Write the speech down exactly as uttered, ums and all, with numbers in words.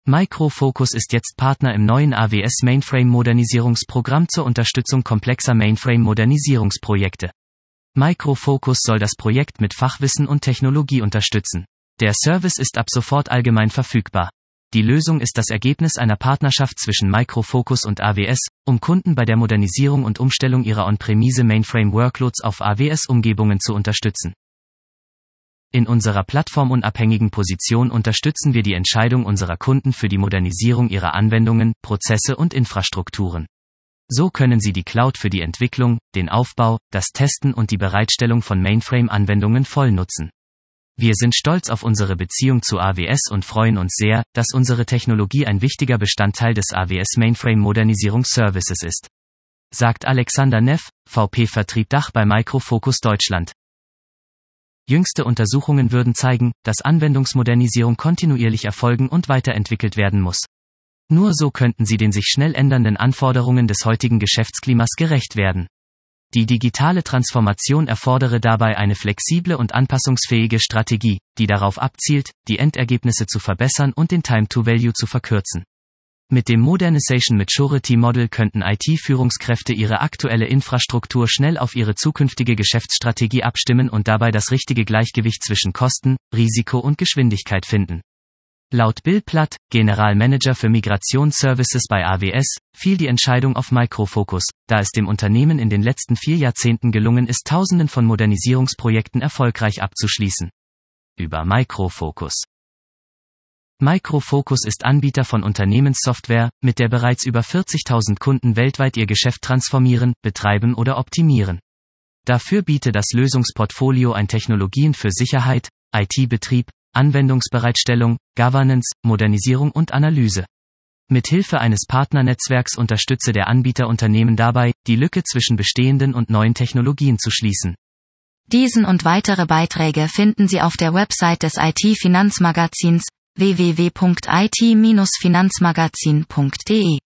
Micro Focus ist jetzt Partner im neuen A W S Mainframe-Modernisierungsprogramm zur Unterstützung komplexer Mainframe-Modernisierungsprojekte. Micro Focus soll das Projekt mit Fachwissen und Technologie unterstützen. Der Service ist ab sofort allgemein verfügbar. Die Lösung ist das Ergebnis einer Partnerschaft zwischen Micro Focus und A W S, um Kunden bei der Modernisierung und Umstellung ihrer On-Premise Mainframe-Workloads auf A W S-Umgebungen zu unterstützen. In unserer plattformunabhängigen Position unterstützen wir die Entscheidung unserer Kunden für die Modernisierung ihrer Anwendungen, Prozesse und Infrastrukturen. So können sie die Cloud für die Entwicklung, den Aufbau, das Testen und die Bereitstellung von Mainframe-Anwendungen voll nutzen. Wir sind stolz auf unsere Beziehung zu A W S und freuen uns sehr, dass unsere Technologie ein wichtiger Bestandteil des A W S Mainframe-Modernisierungsservices ist. Sagt Alexander Neff, V P-Vertrieb Dach bei Micro Focus Deutschland. Jüngste Untersuchungen würden zeigen, dass Anwendungsmodernisierung kontinuierlich erfolgen und weiterentwickelt werden muss. Nur so könnten sie den sich schnell ändernden Anforderungen des heutigen Geschäftsklimas gerecht werden. Die digitale Transformation erfordere dabei eine flexible und anpassungsfähige Strategie, die darauf abzielt, die Endergebnisse zu verbessern und den Time to Value zu verkürzen. Mit dem Modernization Maturity Model könnten I T-Führungskräfte ihre aktuelle Infrastruktur schnell auf ihre zukünftige Geschäftsstrategie abstimmen und dabei das richtige Gleichgewicht zwischen Kosten, Risiko und Geschwindigkeit finden. Laut Bill Platt, Generalmanager für Migrationsservices bei A W S, fiel die Entscheidung auf Micro Focus, da es dem Unternehmen in den letzten vier Jahrzehnten gelungen ist, Tausenden von Modernisierungsprojekten erfolgreich abzuschließen. Über Micro Focus. Micro Focus ist Anbieter von Unternehmenssoftware, mit der bereits über vierzigtausend Kunden weltweit ihr Geschäft transformieren, betreiben oder optimieren. Dafür bietet das Lösungsportfolio ein Technologien für Sicherheit, I T-Betrieb, Anwendungsbereitstellung, Governance, Modernisierung und Analyse. Mithilfe eines Partnernetzwerks unterstütze der Anbieter Unternehmen dabei, die Lücke zwischen bestehenden und neuen Technologien zu schließen. Diesen und weitere Beiträge finden Sie auf der Website des I T-Finanzmagazins w w w punkt i t Bindestrich finanzmagazin punkt d e.